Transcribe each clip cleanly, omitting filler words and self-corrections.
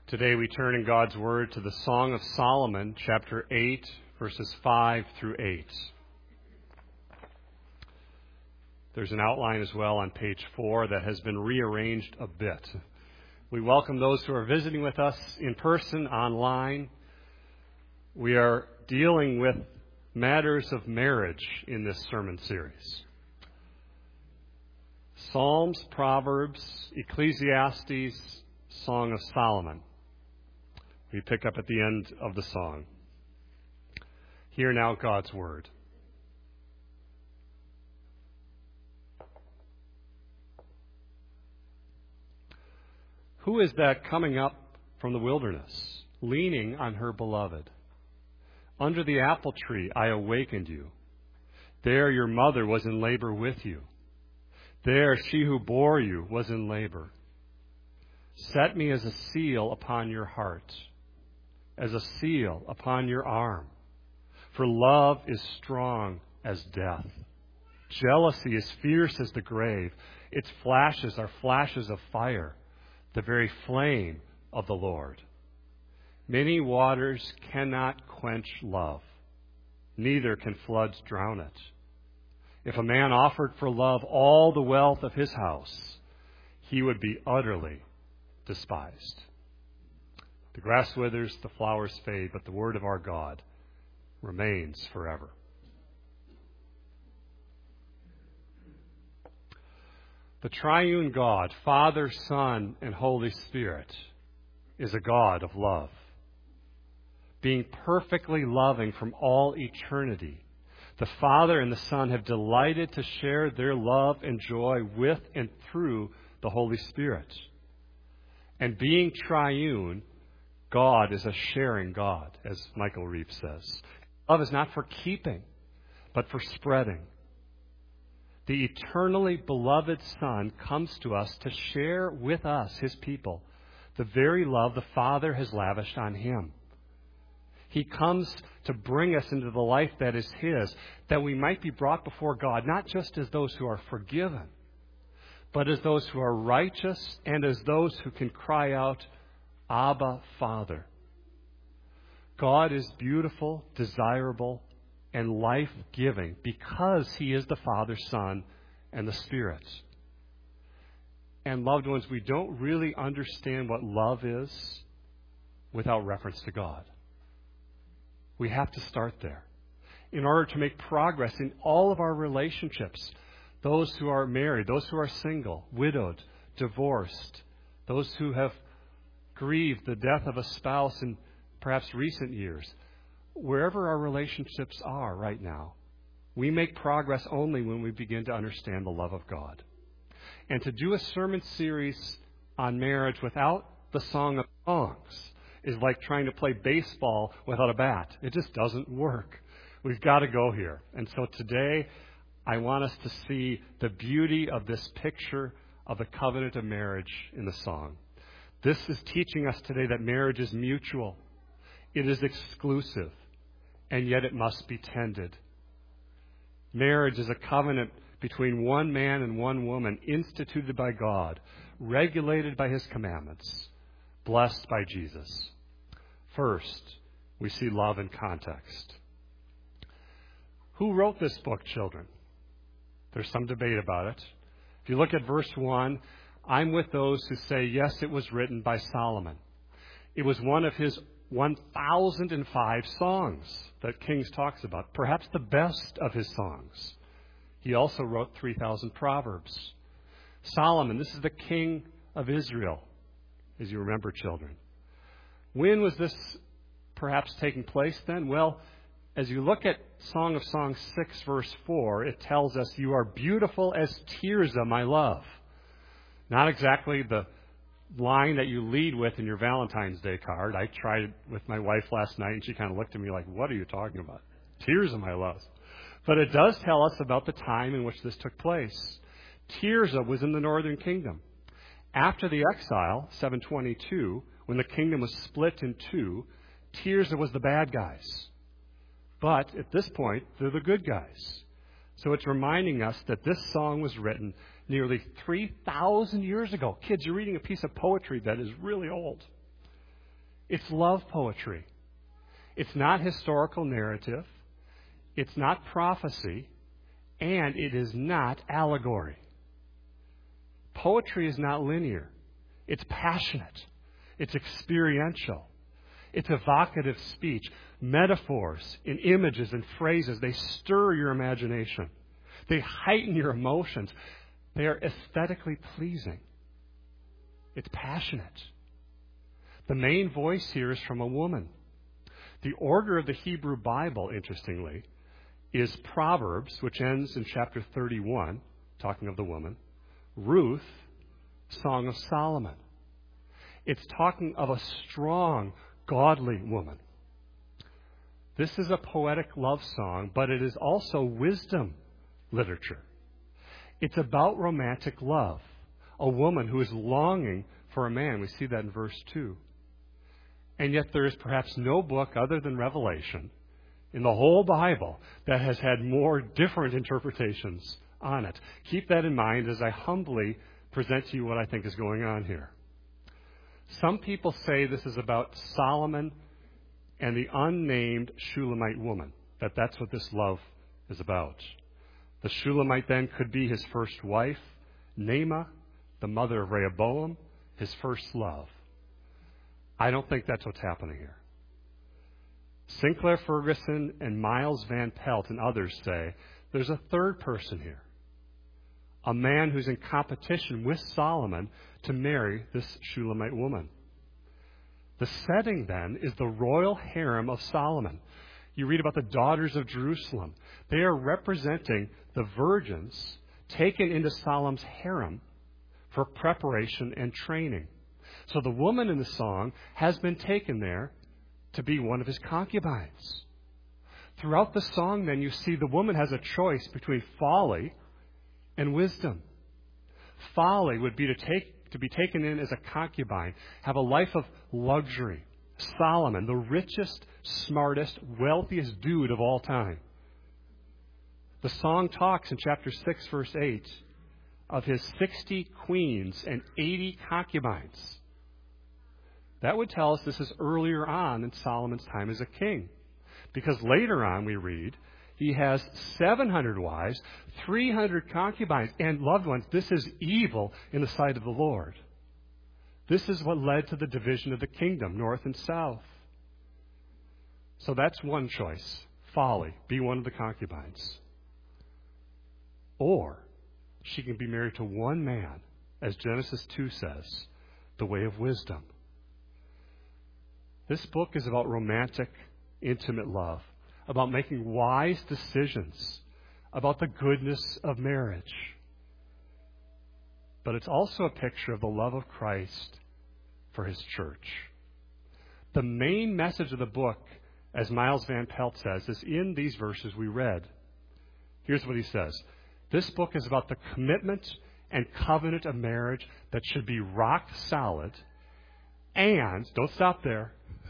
Today we turn in God's Word to the Song of Solomon, chapter 8, verses 5 through 8. There's an outline as well on page 4 that has been rearranged a bit. We welcome those who are visiting with us in person, online. We are dealing with matters of marriage in this sermon series. Psalms, Proverbs, Ecclesiastes, Song of Solomon. We pick up at the end of the song. Hear now God's Word. Who is that coming up from the wilderness, leaning on her beloved? Under the apple tree I awakened you. There your mother was in labor with you. There she who bore you was in labor. Set me as a seal upon your heart, as a seal upon your arm. For love is strong as death. Jealousy is fierce as the grave. Its flashes are flashes of fire, the very flame of the Lord. Many waters cannot quench love, neither can floods drown it. If a man offered for love all the wealth of his house, he would be utterly despised. The grass withers, the flowers fade, but the word of our God remains forever. The triune God, Father, Son, and Holy Spirit, is a God of love. Being perfectly loving from all eternity, the Father and the Son have delighted to share their love and joy with and through the Holy Spirit. And being triune, God is a sharing God, as Michael Reeve says. Love is not for keeping, but for spreading. The eternally beloved Son comes to us to share with us, His people, the very love the Father has lavished on Him. He comes to bring us into the life that is His, that we might be brought before God, not just as those who are forgiven, but as those who are righteous and as those who can cry out, Abba, Father. God is beautiful, desirable, and life-giving because He is the Father, Son, and the Spirit. And loved ones, we don't really understand what love is without reference to God. We have to start there. In order to make progress in all of our relationships, those who are married, those who are single, widowed, divorced, those who have grieved the death of a spouse in perhaps recent years, wherever our relationships are right now, we make progress only when we begin to understand the love of God. And to do a sermon series on marriage without the Song of Songs is like trying to play baseball without a bat. It just doesn't work. We've got to go here. And so today, I want us to see the beauty of this picture of the covenant of marriage in the song. This is teaching us today that marriage is mutual. It is exclusive, and yet it must be tended. Marriage is a covenant between one man and one woman, instituted by God, regulated by His commandments, blessed by Jesus. First, we see love in context. Who wrote this book, children? There's some debate about it. If you look at verse 1, I'm with those who say, yes, it was written by Solomon. It was one of his 1,005 songs that Kings talks about, perhaps the best of his songs. He also wrote 3,000 Proverbs. Solomon, this is the king of Israel, as you remember, children. When was this perhaps taking place then? Well, as you look at Song of Songs 6, verse 4, it tells us, you are beautiful as Tirzah, my love. Not exactly the line that you lead with in your Valentine's Day card. I tried it with my wife last night, and she kind of looked at me like, what are you talking about? Tirzah, my love. But it does tell us about the time in which this took place. Tirzah was in the northern kingdom. After the exile, 722, when the kingdom was split in two, Tirzah was the bad guys. But at this point, they're the good guys. So it's reminding us that this song was written nearly 3,000 years ago. Kids, you're reading a piece of poetry that is really old. It's love poetry. It's not historical narrative. It's not prophecy. And it is not allegory. Poetry is not linear. It's passionate. It's experiential. It's evocative speech. Metaphors in images and phrases, they stir your imagination. They heighten your emotions. They are aesthetically pleasing. It's passionate. The main voice here is from a woman. The order of the Hebrew Bible, interestingly, is Proverbs, which ends in chapter 31, talking of the woman, Ruth, Song of Solomon. It's talking of a strong, godly woman. This is a poetic love song, but it is also wisdom literature. It's about romantic love. A woman who is longing for a man. We see that in verse 2. And yet there is perhaps no book other than Revelation in the whole Bible that has had more different interpretations on it. Keep that in mind as I humbly present to you what I think is going on here. Some people say this is about Solomon and the unnamed Shulamite woman, that's what this love is about. The Shulamite then could be his first wife, Naamah, the mother of Rehoboam, his first love. I don't think that's what's happening here. Sinclair Ferguson and Miles Van Pelt and others say there's a third person here. A man who's in competition with Solomon to marry this Shulamite woman. The setting then is the royal harem of Solomon. You read about the daughters of Jerusalem. They are representing the virgins taken into Solomon's harem for preparation and training. So the woman in the song has been taken there to be one of his concubines. Throughout the song, then, you see the woman has a choice between folly and wisdom. Folly would be to be taken in as a concubine, have a life of luxury. Solomon, the richest, smartest, wealthiest dude of all time. The song talks in chapter 6, verse 8, of his 60 queens and 80 concubines. That would tell us this is earlier on in Solomon's time as a king. Because later on we read, he has 700 wives, 300 concubines, and loved ones. This is evil in the sight of the Lord. This is what led to the division of the kingdom, north and south. So that's one choice. Folly, be one of the concubines. Or she can be married to one man, as Genesis 2 says, the way of wisdom. This book is about romantic, intimate love, about making wise decisions, about the goodness of marriage. But it's also a picture of the love of Christ for his church. The main message of the book, as Miles Van Pelt says, is in these verses we read. Here's what he says. This book is about the commitment and covenant of marriage that should be rock solid, and, don't stop there,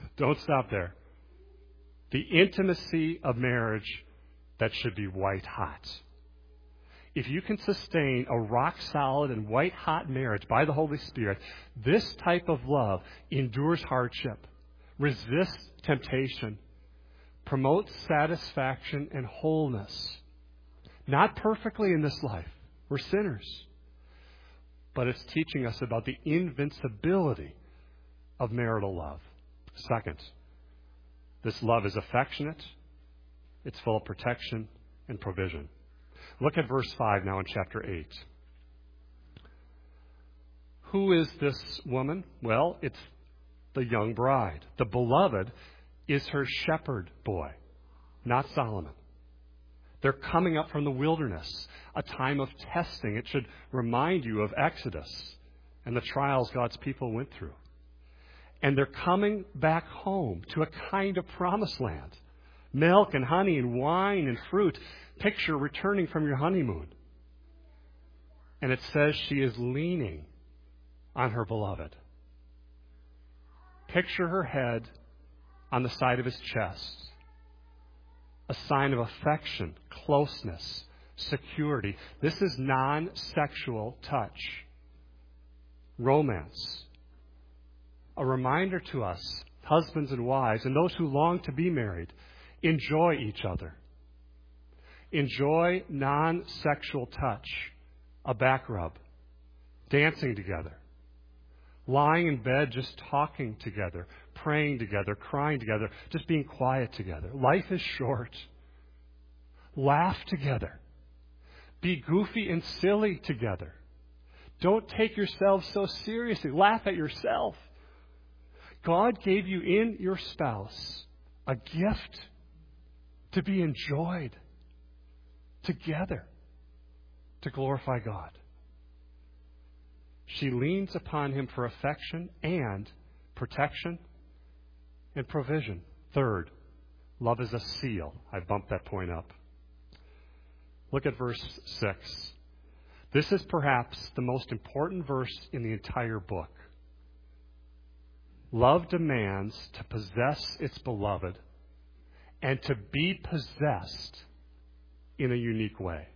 the intimacy of marriage that should be white hot. If you can sustain a rock solid and white hot marriage by the Holy Spirit, this type of love endures hardship, resists temptation, promotes satisfaction and wholeness. Not perfectly in this life. We're sinners. But it's teaching us about the invincibility of marital love. Second, this love is affectionate. It's full of protection and provision. Look at verse 5 now in chapter 8. Who is this woman? Well, it's the young bride. The beloved is her shepherd boy, not Solomon. They're coming up from the wilderness, a time of testing. It should remind you of Exodus and the trials God's people went through. And they're coming back home to a kind of promised land. Milk and honey and wine and fruit. Picture returning from your honeymoon. And it says she is leaning on her beloved. Picture her head on the side of his chest. A sign of affection, closeness, security. This is non-sexual touch. Romance. A reminder to us husbands and wives, and those who long to be married, enjoy each other. Enjoy non-sexual touch, a back rub, dancing together, lying in bed just talking together, praying together, crying together, just being quiet together. Life is short. Laugh together. Be goofy and silly together. Don't take yourselves so seriously. Laugh at yourself. God gave you in your spouse a gift to be enjoyed together to glorify God. She leans upon him for affection and protection and provision. Third, love is a seal. I bumped that point up. Look at verse 6. This is perhaps the most important verse in the entire book. Love demands to possess its beloved and to be possessed in a unique way.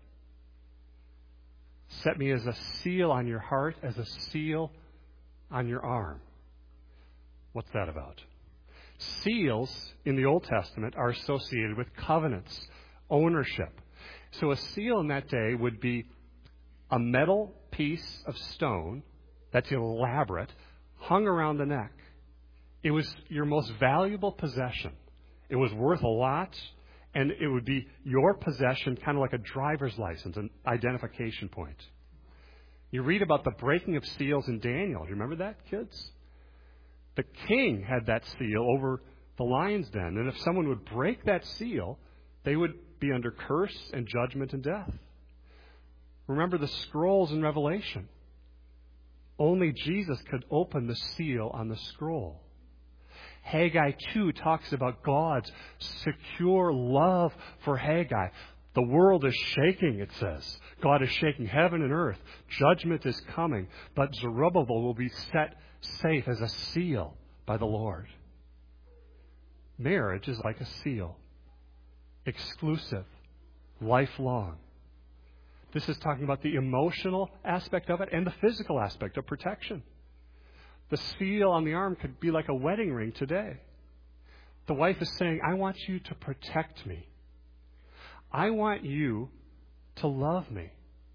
Set me as a seal on your heart, as a seal on your arm. What's that about? Seals in the Old Testament are associated with covenants, ownership. So a seal in that day would be a metal piece of stone that's elaborate, hung around the neck. It was your most valuable possession. It was worth a lot, and it would be your possession, kind of like a driver's license, an identification point. You read about the breaking of seals in Daniel. Do you remember that, kids? The king had that seal over the lion's den, and if someone would break that seal, they would be under curse and judgment and death. Remember the scrolls in Revelation. Only Jesus could open the seal on the scroll. Haggai 2 talks about God's secure love for Haggai. The world is shaking, it says. God is shaking heaven and earth. Judgment is coming, but Zerubbabel will be set safe as a seal by the Lord. Marriage is like a seal. Exclusive. Lifelong. This is talking about the emotional aspect of it and the physical aspect of protection. The seal on the arm could be like a wedding ring today. The wife is saying, I want you to protect me. I want you to love me.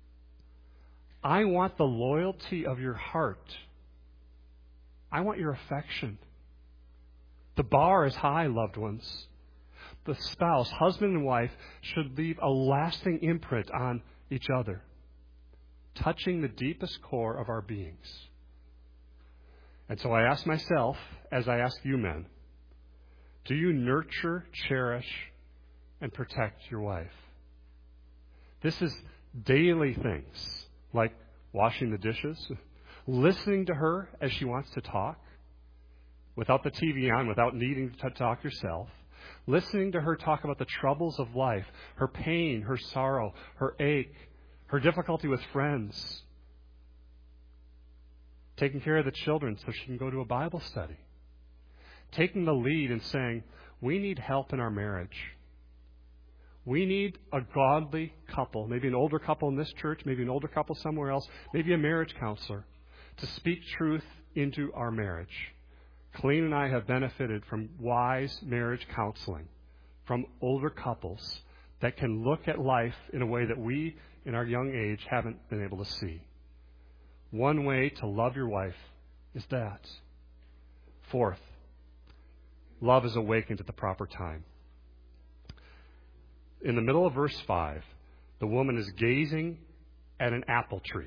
I want the loyalty of your heart. I want your affection. The bar is high, loved ones. The spouse, husband and wife, should leave a lasting imprint on each other, touching the deepest core of our beings. And so I ask myself, as I ask you men, do you nurture, cherish, and protect your wife? This is daily things, like washing the dishes, listening to her as she wants to talk, without the TV on, without needing to talk yourself, listening to her talk about the troubles of life, her pain, her sorrow, her ache, her difficulty with friends, taking care of the children so she can go to a Bible study, taking the lead and saying, we need help in our marriage. We need a godly couple, maybe an older couple in this church, maybe an older couple somewhere else, maybe a marriage counselor, to speak truth into our marriage. Colleen and I have benefited from wise marriage counseling from older couples that can look at life in a way that we, in our young age, haven't been able to see. One way to love your wife is that. Fourth, love is awakened at the proper time. In the middle of verse 5, the woman is gazing at an apple tree.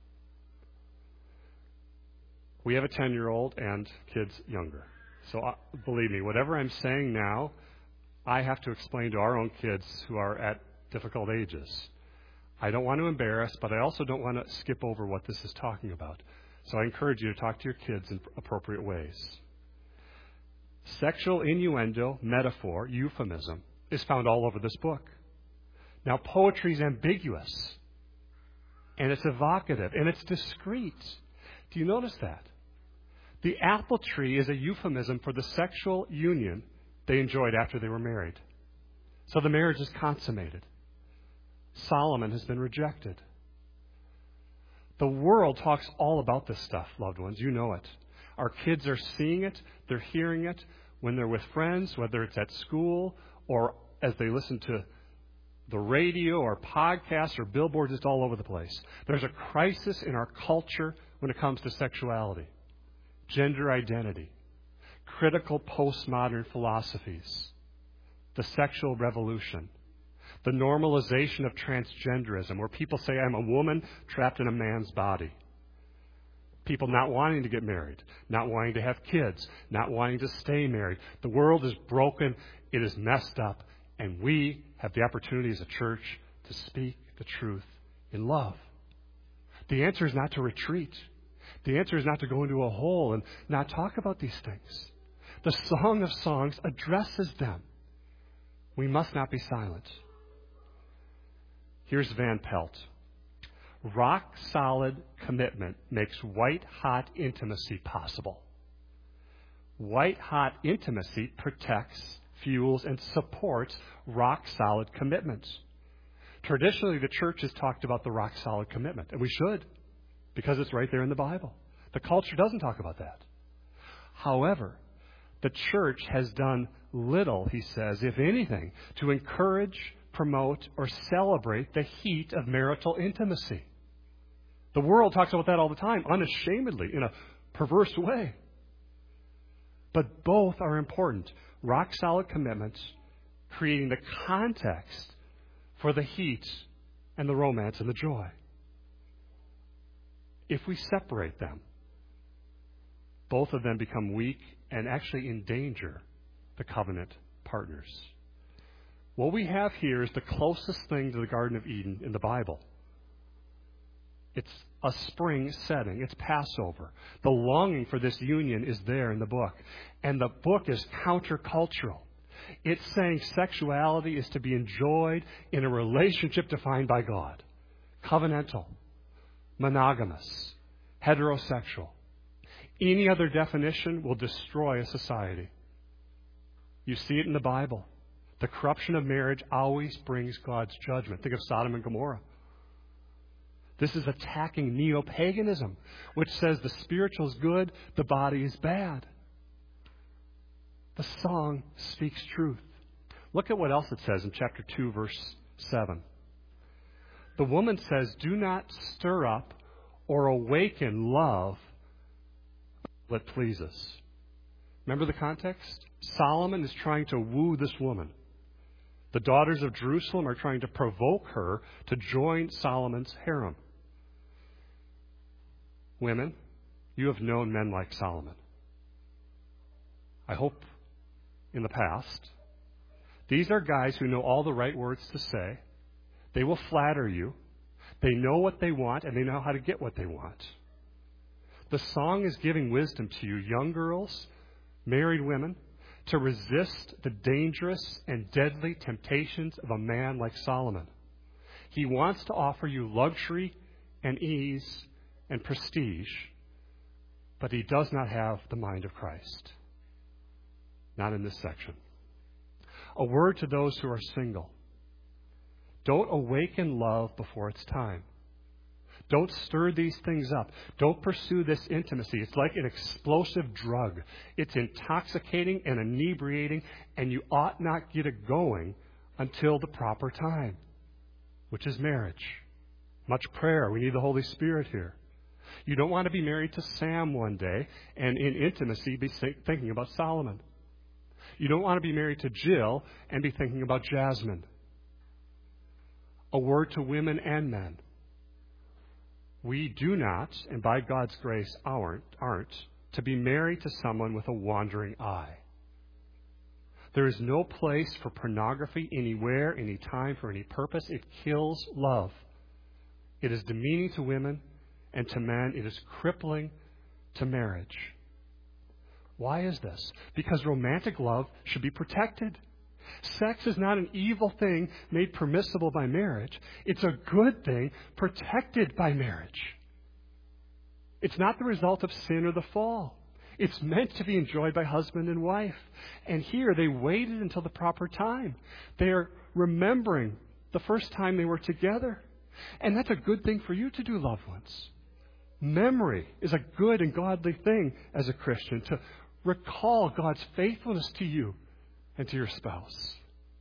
We have a 10-year-old and kids younger. So believe me, whatever I'm saying now, I have to explain to our own kids who are at difficult ages. I don't want to embarrass, but I also don't want to skip over what this is talking about. So I encourage you to talk to your kids in appropriate ways. Sexual innuendo, metaphor, euphemism is found all over this book. Now, poetry is ambiguous, and it's evocative, and it's discreet. Do you notice that? The apple tree is a euphemism for the sexual union they enjoyed after they were married. So the marriage is consummated. Solomon has been rejected. The world talks all about this stuff, loved ones. You know it. Our kids are seeing it, they're hearing it when they're with friends, whether it's at school or as they listen to the radio or podcasts or billboards. It's all over the place. There's a crisis in our culture when it comes to sexuality, gender identity, critical postmodern philosophies, the sexual revolution, the normalization of transgenderism, where people say, I'm a woman trapped in a man's body. People not wanting to get married, not wanting to have kids, not wanting to stay married. The world is broken, it is messed up, and we have the opportunity as a church to speak the truth in love. The answer is not to retreat. The answer is not to go into a hole and not talk about these things. The Song of Songs addresses them. We must not be silent. Here's Van Pelt. Rock-solid commitment makes white-hot intimacy possible. White-hot intimacy protects, fuels, and supports rock-solid commitments. Traditionally, the church has talked about the rock-solid commitment, and we should, because it's right there in the Bible. The culture doesn't talk about that. However, the church has done little, he says, if anything, to encourage, promote, or celebrate the heat of marital intimacy. The world talks about that all the time, unashamedly, in a perverse way. But both are important. Rock-solid commitments, creating the context for the heat and the romance and the joy. If we separate them, both of them become weak and actually endanger the covenant partners. What we have here is the closest thing to the Garden of Eden in the Bible. It's a spring setting. It's Passover. The longing for this union is there in the book. And the book is countercultural. It's saying sexuality is to be enjoyed in a relationship defined by God. Covenantal, monogamous, heterosexual. Any other definition will destroy a society. You see it in the Bible. The corruption of marriage always brings God's judgment. Think of Sodom and Gomorrah. This is attacking neo-paganism, which says the spiritual is good, the body is bad. The song speaks truth. Look at what else it says in chapter 2, verse 7. The woman says, do not stir up or awaken love that pleases. Remember the context? Solomon is trying to woo this woman. The daughters of Jerusalem are trying to provoke her to join Solomon's harem. Women, you have known men like Solomon. I hope in the past. These are guys who know all the right words to say. They will flatter you. They know what they want, and they know how to get what they want. The song is giving wisdom to you, young girls, married women, to resist the dangerous and deadly temptations of a man like Solomon. He wants to offer you luxury and ease and prestige, but he does not have the mind of Christ. Not in this section. A word to those who are single. Don't awaken love before it's time. Don't stir these things up. Don't pursue this intimacy. It's like an explosive drug. It's intoxicating and inebriating, and you ought not get it going until the proper time, which is marriage. Much prayer. We need the Holy Spirit here. You don't want to be married to Sam one day and in intimacy be thinking about Solomon. You don't want to be married to Jill and be thinking about Jasmine. A word to women and men. We do not, and by God's grace aren't, to be married to someone with a wandering eye. There is no place for pornography anywhere, any time, for any purpose. It kills love. It is demeaning to women and to men. It is crippling to marriage. Why is this? Because romantic love should be protected. Sex is not an evil thing made permissible by marriage. It's a good thing protected by marriage. It's not the result of sin or the fall. It's meant to be enjoyed by husband and wife. And here they waited until the proper time. They're remembering the first time they were together. And that's a good thing for you to do, loved ones. Memory is a good and godly thing as a Christian, to recall God's faithfulness to you and to your spouse.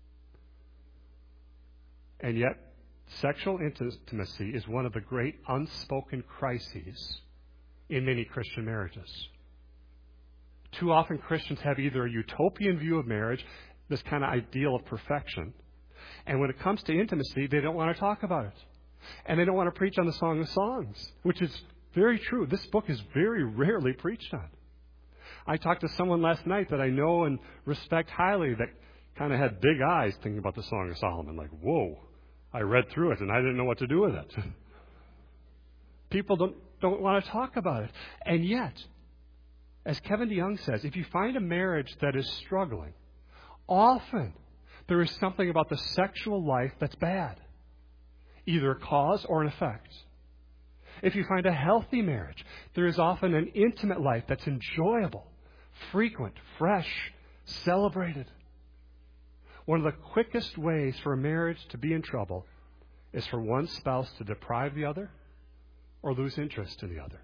And yet, sexual intimacy is one of the great unspoken crises in many Christian marriages. Too often Christians have either a utopian view of marriage, this kind of ideal of perfection, and when it comes to intimacy, they don't want to talk about it. And they don't want to preach on the Song of Songs, which is very true. This book is very rarely preached on. I talked to someone last night that I know and respect highly that kind of had big eyes thinking about the Song of Solomon. Like, whoa, I read through it and I didn't know what to do with it. People don't want to talk about it. And yet, as Kevin DeYoung says, if you find a marriage that is struggling, often there is something about the sexual life that's bad, either a cause or an effect. If you find a healthy marriage, there is often an intimate life that's enjoyable, frequent, fresh, celebrated. One of the quickest ways for a marriage to be in trouble is for one spouse to deprive the other or lose interest in the other.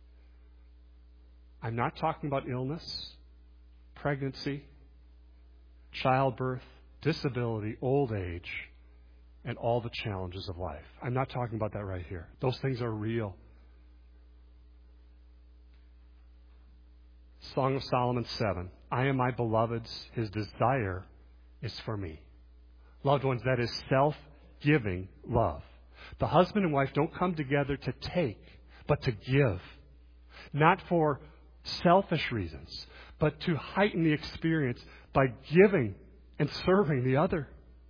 I'm not talking about illness, pregnancy, childbirth, disability, old age, and all the challenges of life. I'm not talking about that right here. Those things are real. Song of Solomon 7. I am my beloved's, his desire is for me. Loved ones, that is self-giving love. The husband and wife don't come together to take, but to give. Not for selfish reasons, but to heighten the experience by giving and serving the other.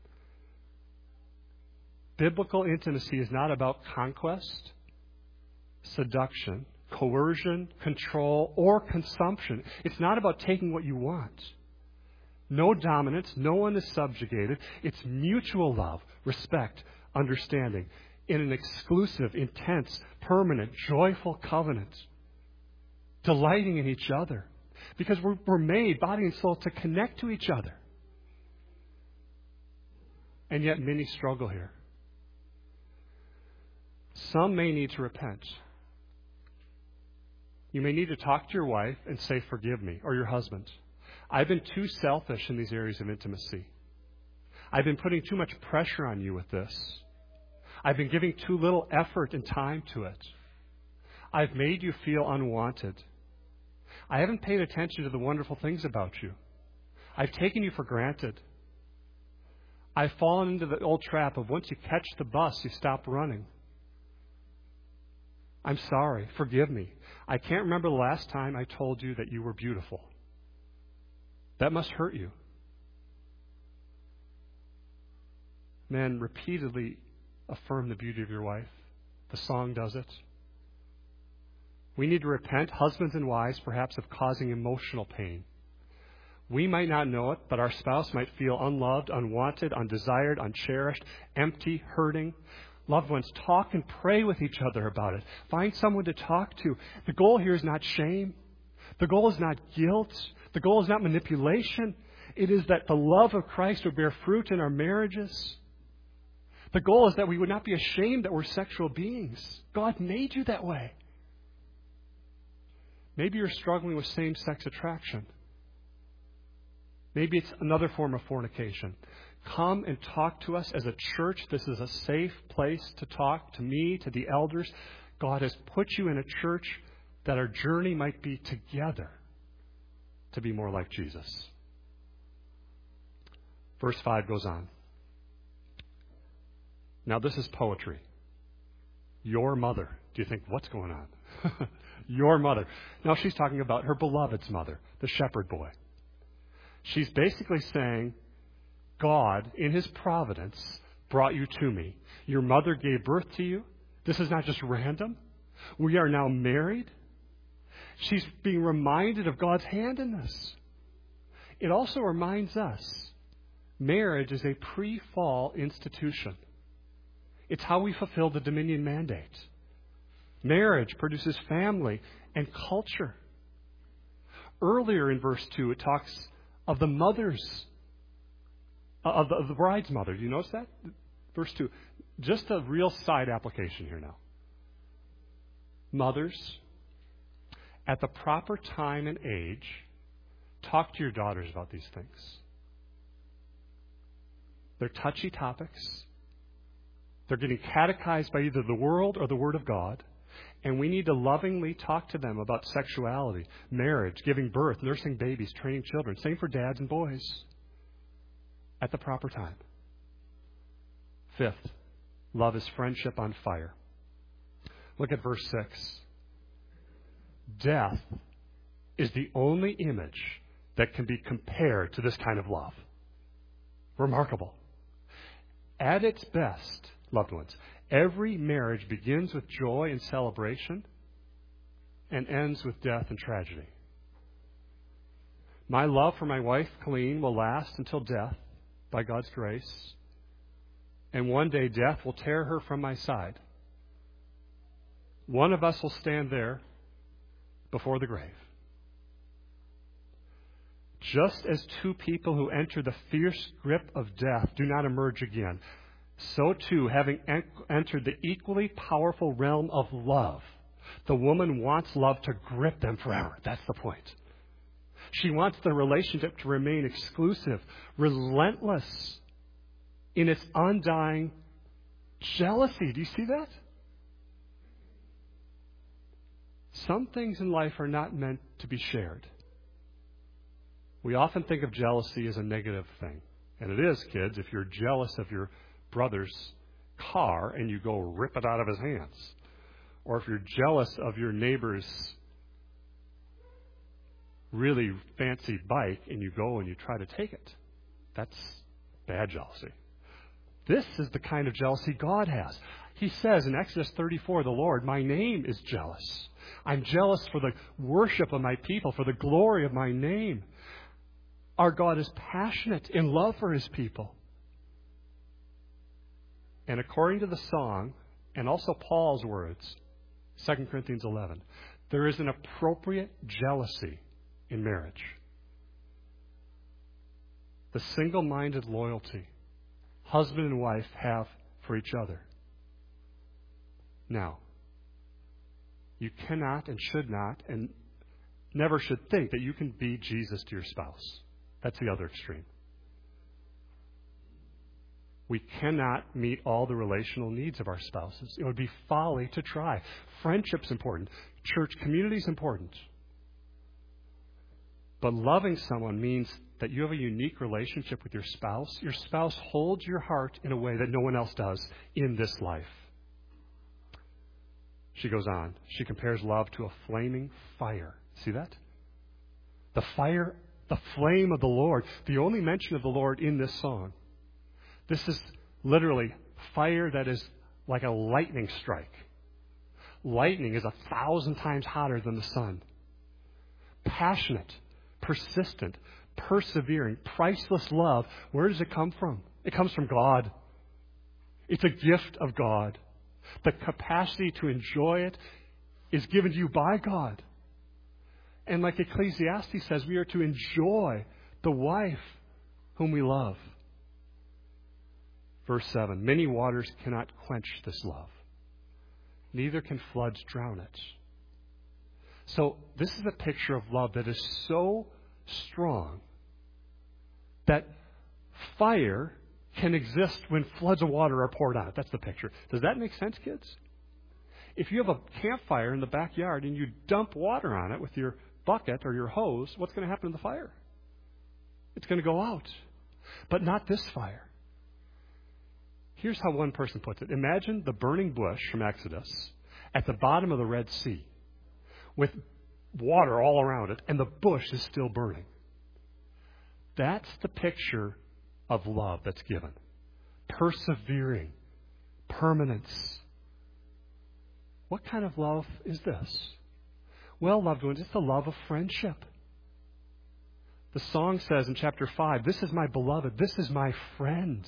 Biblical intimacy is not about conquest, seduction, coercion, control, or consumption. It's not about taking what you want. No dominance, no one is subjugated. It's mutual love, respect, understanding in an exclusive, intense, permanent, joyful covenant. Delighting in each other. Because we're made, body and soul, to connect to each other. And yet many struggle here. Some may need to repent. You may need to talk to your wife and say, forgive me, or your husband. I've been too selfish in these areas of intimacy. I've been putting too much pressure on you with this. I've been giving too little effort and time to it. I've made you feel unwanted. I haven't paid attention to the wonderful things about you. I've taken you for granted. I've fallen into the old trap of once you catch the bus, you stop running. I'm sorry. Forgive me. I can't remember the last time I told you that you were beautiful. That must hurt you. Men, repeatedly affirm the beauty of your wife. The song does it. We need to repent, husbands and wives, perhaps of causing emotional pain. We might not know it, but our spouse might feel unloved, unwanted, undesired, uncherished, empty, hurting. Loved ones, talk and pray with each other about it. Find someone to talk to. The goal here is not shame. The goal is not guilt. The goal is not manipulation. It is that the love of Christ would bear fruit in our marriages. The goal is that we would not be ashamed that we're sexual beings. God made you that way. Maybe you're struggling with same-sex attraction. Maybe it's another form of fornication. Come and talk to us as a church. This is a safe place to talk to me, to the elders. God has put you in a church that our journey might be together to be more like Jesus. Verse 5 goes on. Now this is poetry. Your mother. Do you think, what's going on? Your mother. Now she's talking about her beloved's mother, the shepherd boy. She's basically saying, God, in His providence, brought you to me. Your mother gave birth to you. This is not just random. We are now married. She's being reminded of God's hand in this. It also reminds us, marriage is a pre-fall institution. It's how we fulfill the dominion mandate. Marriage produces family and culture. Earlier in verse 2, it talks of the mothers, of the bride's mother. Do you notice that? Verse 2. Just a real side application here now. Mothers, at the proper time and age, talk to your daughters about these things. They're touchy topics. They're getting catechized by either the world or the Word of God. And we need to lovingly talk to them about sexuality, marriage, giving birth, nursing babies, training children. Same for dads and boys. At the proper time. Fifth, love is friendship on fire. Look at verse 6. Death is the only image that can be compared to this kind of love. Remarkable. At its best, loved ones, every marriage begins with joy and celebration and ends with death and tragedy. My love for my wife, Colleen, will last until death by God's grace. And one day death will tear her from my side. One of us will stand there before the grave. Just as two people who enter the fierce grip of death do not emerge again, so too, having entered the equally powerful realm of love, the woman wants love to grip them forever. That's the point. She wants the relationship to remain exclusive, relentless in its undying jealousy. Do you see that? Some things in life are not meant to be shared. We often think of jealousy as a negative thing. And it is, kids, if you're jealous of your brother's car and you go rip it out of his hands. Or if you're jealous of your neighbor's really fancy bike and you go and you try to take it. That's bad jealousy. This is the kind of jealousy God has. He says in Exodus 34, the Lord, my name is jealous. I'm jealous for the worship of my people, for the glory of my name. Our God is passionate in love for His people. And according to the song, and also Paul's words, 2 Corinthians 11, there is an appropriate jealousy in marriage. The single-minded loyalty husband and wife have for each other. Now, you cannot and should not and never should think that you can be Jesus to your spouse. That's the other extreme. We cannot meet all the relational needs of our spouses. It would be folly to try. Friendship's important. Church community's important. But loving someone means that you have a unique relationship with your spouse. Your spouse holds your heart in a way that no one else does in this life. She goes on. She compares love to a flaming fire. See that? The fire, the flame of the Lord. The only mention of the Lord in this song. This is literally fire that is like a lightning strike. Lightning is 1,000 times hotter than the sun. Passionate, persistent, persevering, priceless love. Where does it come from? It comes from God. It's a gift of God. The capacity to enjoy it is given to you by God. And like Ecclesiastes says, we are to enjoy the wife whom we love. Verse 7, many waters cannot quench this love. Neither can floods drown it. So this is a picture of love that is so strong that fire can exist when floods of water are poured on it. That's the picture. Does that make sense, kids? If you have a campfire in the backyard and you dump water on it with your bucket or your hose, what's going to happen to the fire? It's going to go out. But not this fire. Here's how one person puts it. Imagine the burning bush from Exodus at the bottom of the Red Sea with water all around it, and the bush is still burning. That's the picture of love that's given. Persevering. Permanence. What kind of love is this? Well, loved ones, it's the love of friendship. The song says in chapter 5, this is my beloved, this is my friend.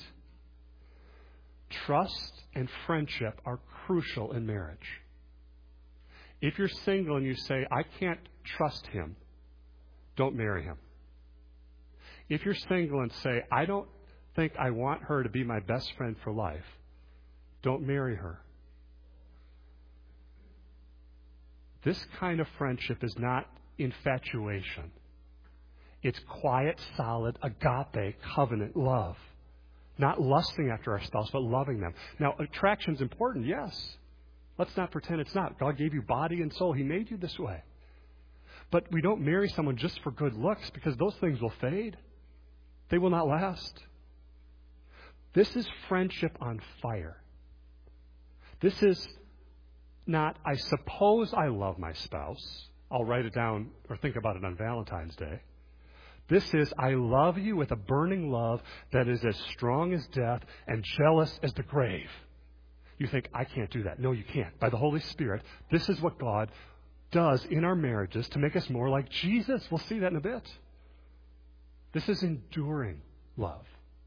Trust and friendship are crucial in marriage. If you're single and you say, I can't trust him, don't marry him. If you're single and say, I don't think I want her to be my best friend for life, don't marry her. This kind of friendship is not infatuation. It's quiet, solid, agape, covenant love. Not lusting after our spouse, but loving them. Now, attraction's important, yes. Let's not pretend it's not. God gave you body and soul. He made you this way. But we don't marry someone just for good looks, because those things will fade. They will not last. This is friendship on fire. This is not, I suppose I love my spouse. I'll write it down or think about it on Valentine's Day. This is, I love you with a burning love that is as strong as death and jealous as the grave. You think, I can't do that. No, you can't. By the Holy Spirit, this is what God does in our marriages to make us more like Jesus. We'll see that in a bit. This is enduring love.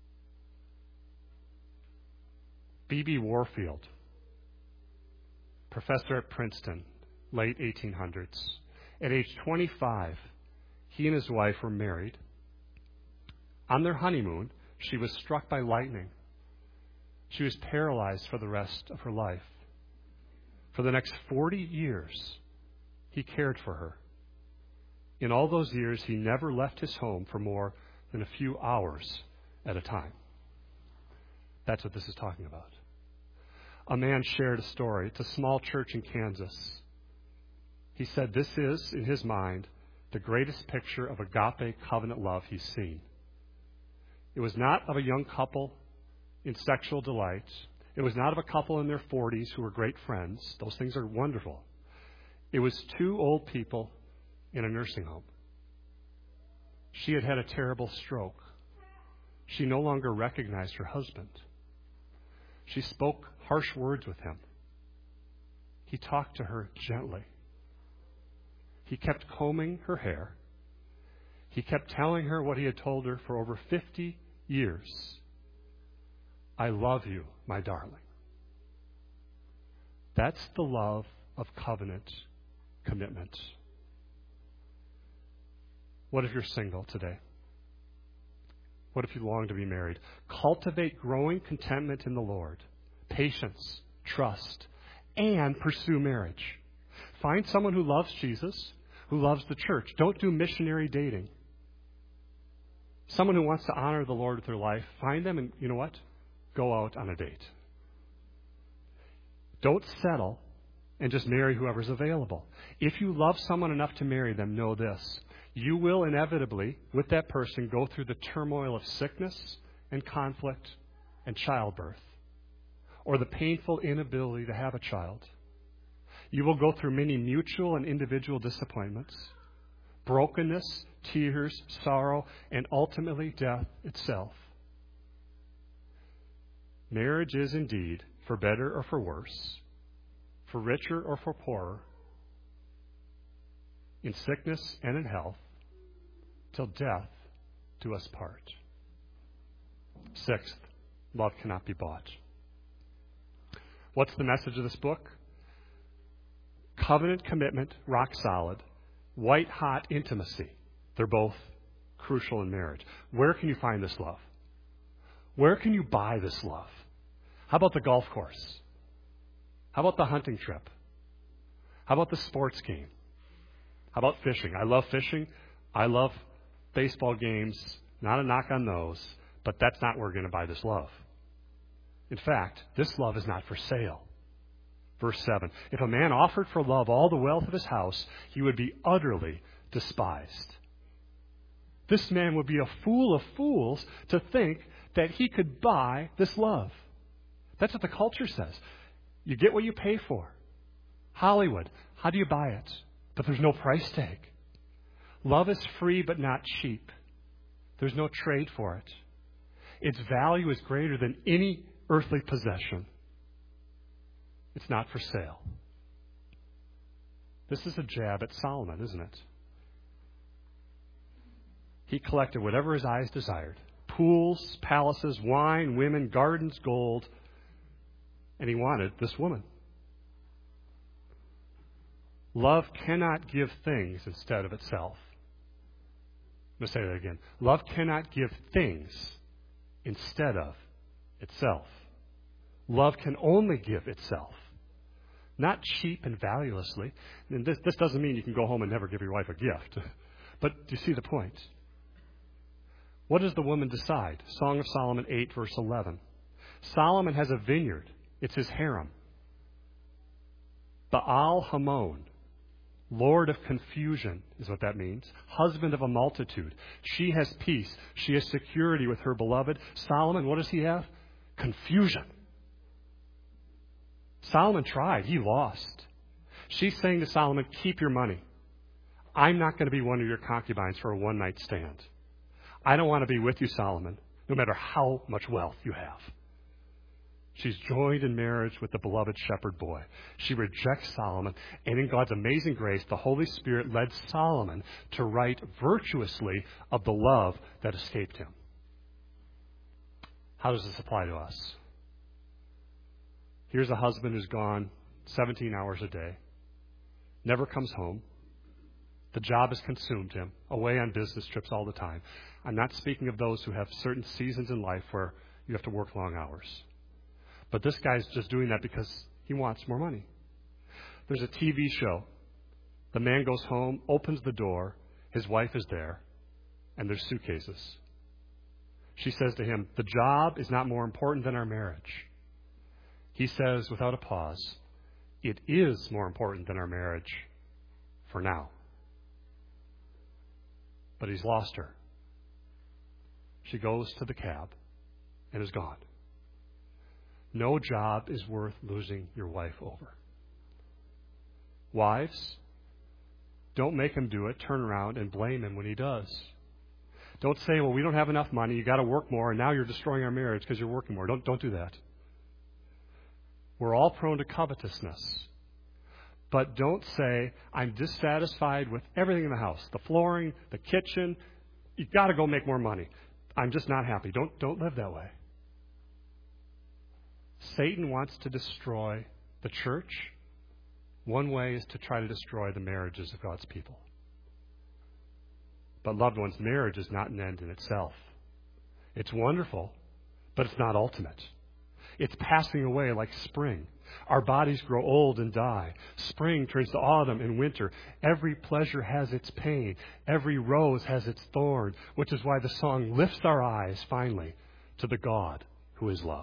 B.B. Warfield, professor at Princeton, late 1800s. At age 25, he and his wife were married. On their honeymoon, she was struck by lightning. She was paralyzed for the rest of her life. For the next 40 years, he cared for her. In all those years, he never left his home for more than a few hours at a time. That's what this is talking about. A man shared a story. It's a small church in Kansas. He said this is, in his mind, the greatest picture of agape covenant love he's seen. It was not of a young couple in sexual delight. It was not of a couple in their 40s who were great friends. Those things are wonderful. It was two old people in a nursing home. She had had a terrible stroke. She no longer recognized her husband. She spoke harsh words with him. He talked to her gently. He kept combing her hair. He kept telling her what he had told her for over 50 years. I love you, my darling. That's the love of covenant commitment. What if you're single today? What if you long to be married? Cultivate growing contentment in the Lord, patience, trust, and pursue marriage. Find someone who loves Jesus, who loves the church. Don't do missionary dating. Someone who wants to honor the Lord with their life, find them and, you know what? Go out on a date. Don't settle and just marry whoever's available. If you love someone enough to marry them, know this. You will inevitably, with that person, go through the turmoil of sickness and conflict and childbirth, or the painful inability to have a child. You will go through many mutual and individual disappointments, brokenness, tears, sorrow, and ultimately death itself. Marriage is indeed, for better or for worse, for richer or for poorer, in sickness and in health, till death do us part. Sixth, love cannot be bought. What's the message of this book? Covenant commitment, rock solid. White hot intimacy. They're both crucial in marriage. Where can you find this love? Where can you buy this love? How about the golf course? How about the hunting trip? How about the sports game? How about fishing? I love fishing. I love baseball games. Not a knock on those, but that's not where we're going to buy this love. In fact, this love is not for sale. Verse 7, if a man offered for love all the wealth of his house, he would be utterly despised. This man would be a fool of fools to think that he could buy this love. That's what the culture says. You get what you pay for. Hollywood, how do you buy it? But there's no price tag. Love is free but not cheap. There's no trade for it. Its value is greater than any earthly possession. It's not for sale. This is a jab at Solomon, isn't it? He collected whatever his eyes desired. Pools, palaces, wine, women, gardens, gold. And he wanted this woman. Love cannot give things instead of itself. I'm going to say that again. Love cannot give things instead of itself. Love can only give itself. not cheap and valuelessly. And this doesn't mean you can go home and never give your wife a gift. But do you see the point? What does the woman decide? Song of Solomon 8, verse 11. Solomon has a vineyard. It's his harem. Baal Hamon, Lord of confusion, is what that means. Husband of a multitude. She has peace. She has security with her beloved. Solomon, what does he have? Confusion. Solomon tried. He lost. She's saying to Solomon, keep your money. I'm not going to be one of your concubines for a one-night stand. I don't want to be with you, Solomon, no matter how much wealth you have. She's joined in marriage with the beloved shepherd boy. She rejects Solomon, and in God's amazing grace, the Holy Spirit led Solomon to write virtuously of the love that escaped him. How does this apply to us? Here's a husband who's gone 17 hours a day, never comes home. The job has consumed him, away on business trips all the time. I'm not speaking of those who have certain seasons in life where you have to work long hours. But this guy's just doing that because he wants more money. There's a TV show. The man goes home, opens the door, his wife is there, and there's suitcases. She says to him, the job is not more important than our marriage. He says, without a pause, it is more important than our marriage for now. But he's lost her. She goes to the cab and is gone. No job is worth losing your wife over. Wives, don't make him do it. Turn around and blame him when he does. Don't say, well, we don't have enough money. You got to work more, and now you're destroying our marriage because you're working more. Don't do that. We're all prone to covetousness. But don't say, I'm dissatisfied with everything in the house. The flooring, the kitchen. You've got to go make more money. I'm just not happy. Don't live that way. Satan wants to destroy the church. One way is to try to destroy the marriages of God's people. But loved ones, marriage is not an end in itself. It's wonderful, but it's not ultimate. It's passing away like spring. Our bodies grow old and die. Spring turns to autumn and winter. Every pleasure has its pain. Every rose has its thorn, which is why the song lifts our eyes, finally, to the God who is love.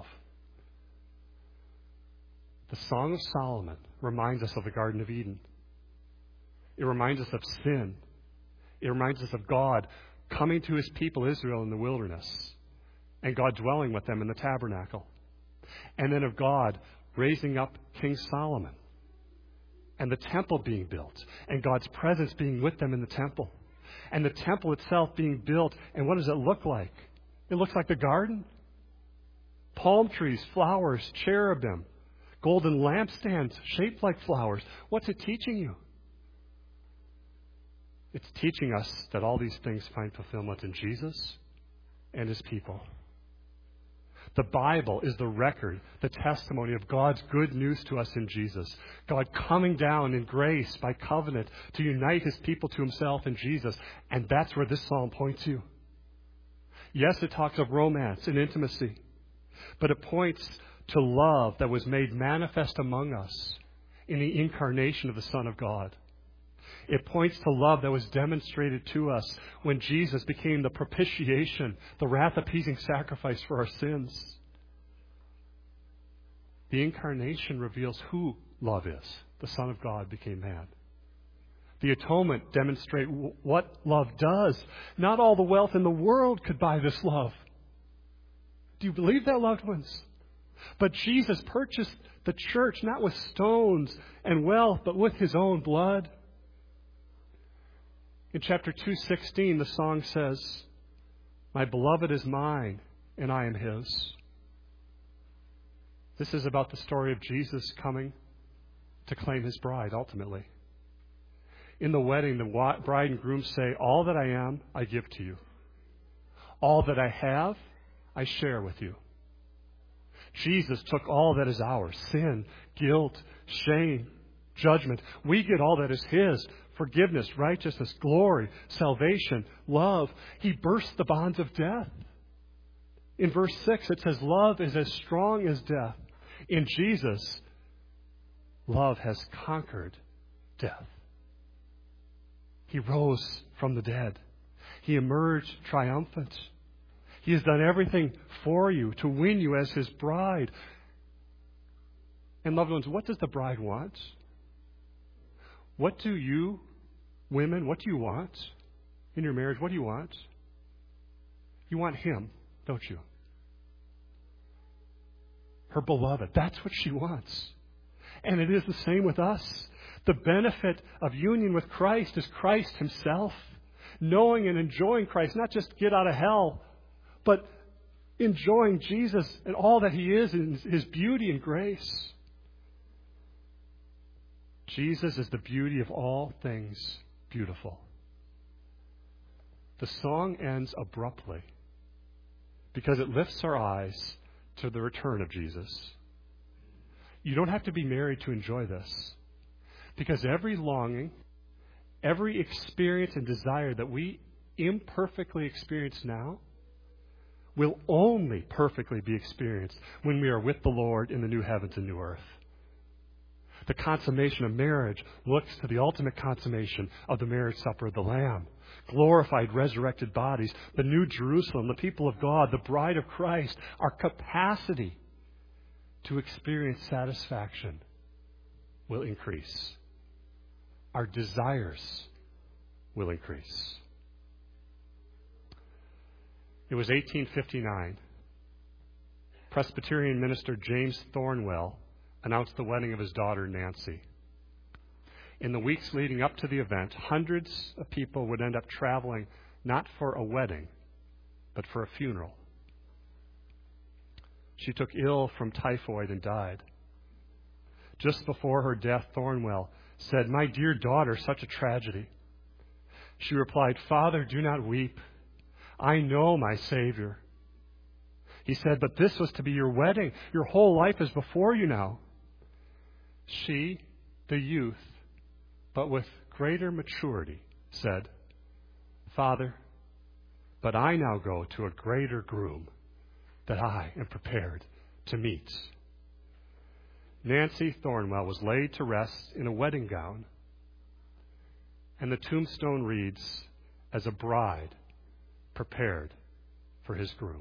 The Song of Solomon reminds us of the Garden of Eden. It reminds us of sin. It reminds us of God coming to his people Israel in the wilderness and God dwelling with them in the tabernacle. And then of God raising up King Solomon and the temple being built and God's presence being with them in the temple and the temple itself being built. And what does it look like? It looks like the garden. Palm trees, flowers, cherubim, golden lampstands shaped like flowers. What's it teaching you? It's teaching us that all these things find fulfillment in Jesus and his people. The Bible is the record, the testimony of God's good news to us in Jesus. God coming down in grace by covenant to unite his people to himself in Jesus. And that's where this psalm points you. Yes, it talks of romance and intimacy, but it points to love that was made manifest among us in the incarnation of the Son of God. It points to love that was demonstrated to us when Jesus became the propitiation, the wrath-appeasing sacrifice for our sins. The incarnation reveals who love is. The Son of God became man. The atonement demonstrates what love does. Not all the wealth in the world could buy this love. Do you believe that, loved ones? But Jesus purchased the church not with stones and wealth, but with his own blood. In chapter 2:16, the song says, "My beloved is mine, and I am his." This is about the story of Jesus coming to claim his bride, ultimately. In the wedding, the bride and groom say, "All that I am, I give to you. All that I have, I share with you." Jesus took all that is ours, sin, guilt, shame, judgment. We get all that is his. Forgiveness, righteousness, glory, salvation, love. He burst the bonds of death. In verse 6, it says, love is as strong as death. In Jesus, love has conquered death. He rose from the dead. He emerged triumphant. He has done everything for you to win you as His bride. And loved ones, what does the bride want? What do you, women, what do you want in your marriage? What do you want? You want Him, don't you? Her beloved. That's what she wants. And it is the same with us. The benefit of union with Christ is Christ Himself. Knowing and enjoying Christ, not just get out of hell, but enjoying Jesus and all that He is in His beauty and grace. Jesus is the beauty of all things beautiful. The song ends abruptly because it lifts our eyes to the return of Jesus. You don't have to be married to enjoy this, because every longing, every experience and desire that we imperfectly experience now will only perfectly be experienced when we are with the Lord in the new heavens and new earth. The consummation of marriage looks to the ultimate consummation of the marriage supper of the Lamb. Glorified, resurrected bodies, the new Jerusalem, the people of God, the bride of Christ, our capacity to experience satisfaction will increase. Our desires will increase. It was 1859. Presbyterian minister James Thornwell announced the wedding of his daughter Nancy. In the weeks leading up to the event, hundreds of people would end up traveling not for a wedding, but for a funeral. She took ill from typhoid and died. Just before her death, Thornwell said, "My dear daughter, such a tragedy." She replied, "Father, do not weep. I know my Savior." He said, "But this was to be your wedding. Your whole life is before you now." She, the youth, but with greater maturity, said, "Father, but I now go to a greater groom that I am prepared to meet." Nancy Thornwell was laid to rest in a wedding gown, and the tombstone reads, "As a bride prepared for his groom."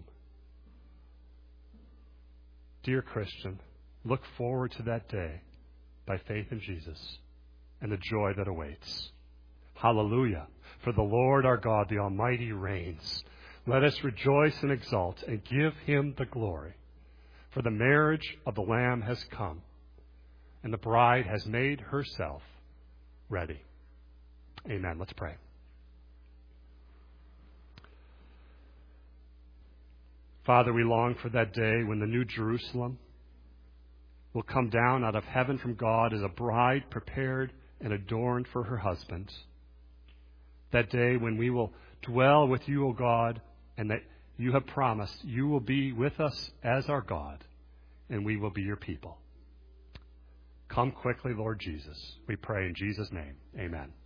Dear Christian, look forward to that day by faith in Jesus and the joy that awaits. Hallelujah! For the Lord our God, the Almighty, reigns. Let us rejoice and exult and give Him the glory. For the marriage of the Lamb has come, and the bride has made herself ready. Amen. Let's pray. Father, we long for that day when the new Jerusalem will come down out of heaven from God as a bride prepared and adorned for her husband. That day when we will dwell with you, O God, and that you have promised you will be with us as our God, and we will be your people. Come quickly, Lord Jesus. We pray in Jesus' name. Amen.